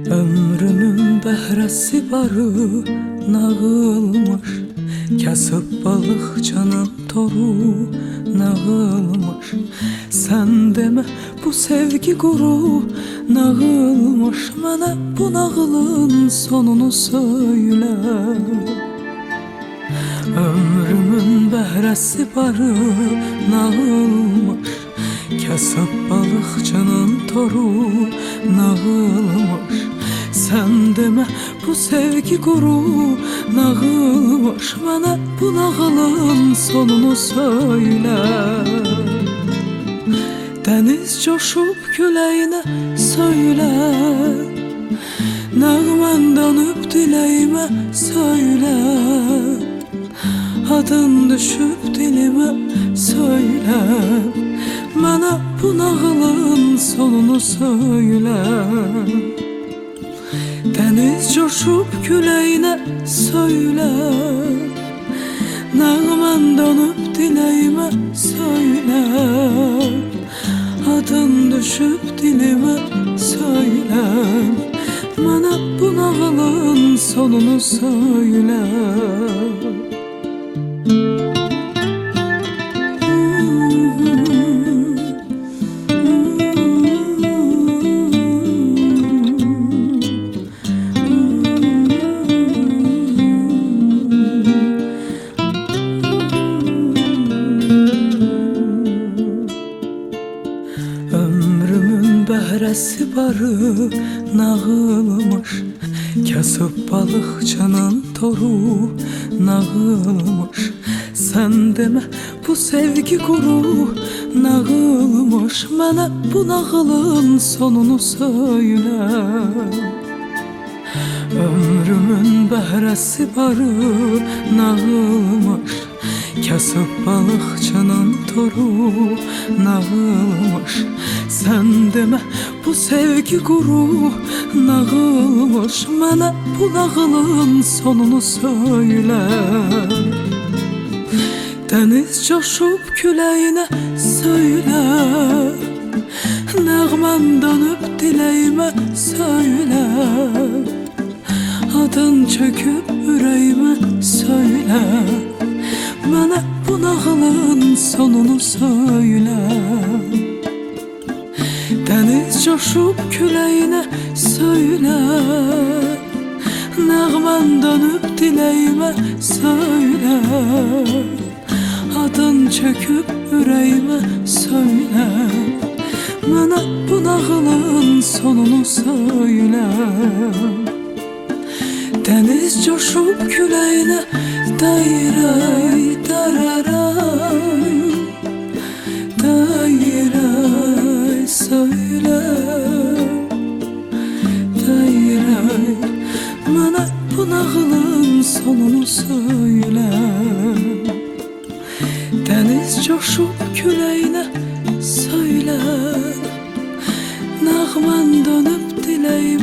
Ömrümün bəhrəsi barı nağılmış, kasıb balıqçının toru nağılmış. Sən demə bu sevgi quru nağılmış, mənə bu nağılın sonunu söylə. Ömrümün bəhrəsi barı nağılmış, kasıb balıqçının toru nağılmış. Sən demə bu sevgi quru nağılmış, mənə bu nağılın sonunu söylə. Dəniz coşub küləyinə söylə, nəğmən dönüb diləyimə söylə. Adın düşüb dilimə söylə, mənə bu nağılın sonunu söylə. Dəniz coşub küləyinə söylə, nəğmən dönüb diləyimə söylə. Adın düşüb dilimə söylə, mənə bu nağılın sonunu söylə. Ömrümün bəhrəsi barı nağılmış, kasıb balıqçının toru nağılmış. Sən demə bu sevgi quru nağılmış, mənə bu nağılın sonunu söylə. Ömrümün bəhrəsi barı nağılmış, kasıb balıqçının toru nağılmış. Sən demə bu sevgi quru nağılmış, mənə bu nağılın sonunu söylə. Dəniz coşub küləyinə söylə, nəğmən dönüb diləyimə söylə. Adın çöküb ürəyimə söylə, mənə bu nağılın sonunu söylə. Dəniz coşub küləyinə söylə, nəğmən dönüb diləyimə söylə. Adın çöküb ürəyimə söylə, mənə bu nağılın sonunu söylə. Dəniz coşub küləyinə dayıray dararay, dayıray söylə, dayıray mənə bu nağılın sonunu söylə. Dəniz coşub küləyinə söylə, nəğmən dönüb diləyimə